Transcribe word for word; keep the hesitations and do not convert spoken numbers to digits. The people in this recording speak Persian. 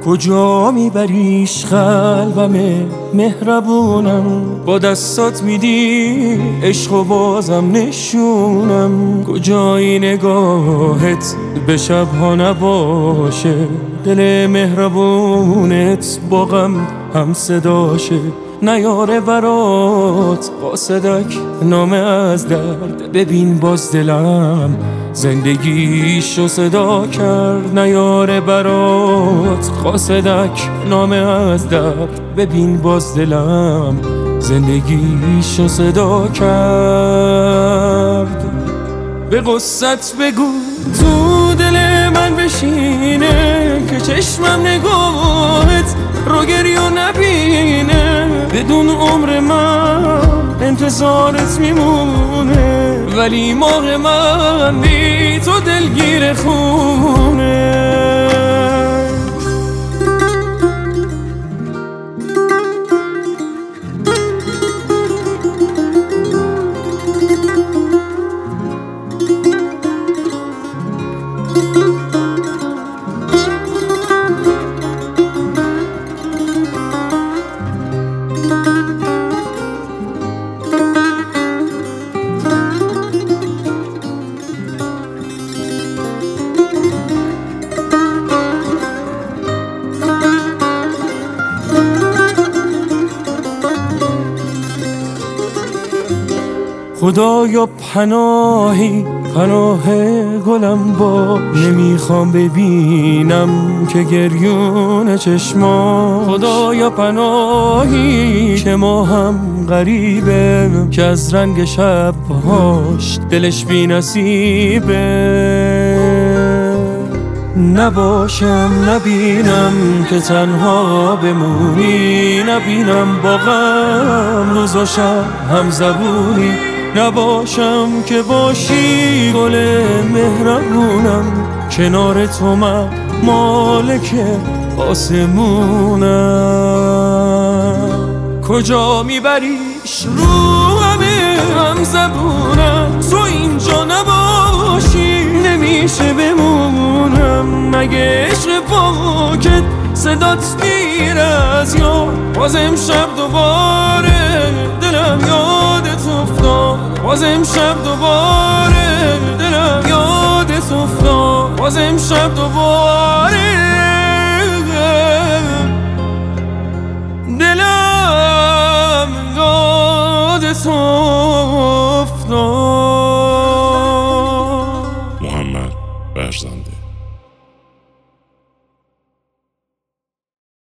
کجا میبریش قلبم مهربونم، با دستات میدی عشق و بازم نشونم. کجای نگاهت به شبها نباشه، دل مهربونت با غم هم صداشه. نیاره برات قاصدک نامه از درد، ببین باز دلم زندگیشو صدا کرد. نیاره برات قاصدک نامه از درد، ببین باز دلم زندگیشو صدا کرد. به قصت بگو تو دل من بشینه، که چشمم نگاهت رو گریه و نبینه. بدون عمر من انتظارت میمونه، ولی ماه من بی تو دلگیر خونه. خدایا پناهی پناه گلم با، نمیخوام ببینم که گریون چشما. خدایا پناهی که ما هم غریبه، که از رنگ شبهاش دلش بی نصیبه. نباشم نبینم که تنها بمونی، نبینم با غم روز و شب هم زبونی. نباشم که باشی گل مهربونم، کنار تو من مالک آسمونم. کجا میبریش رو همه هم زبونم، تو اینجا نباشی نمیشه بمونم. مگه عشق پاکت صدات میره از یاد، باز امشب دوباره دلم یادت افتاد. باز امشب دوباره دلم یادت افتاد. باز امشب دوباره دلم یادت افتاد.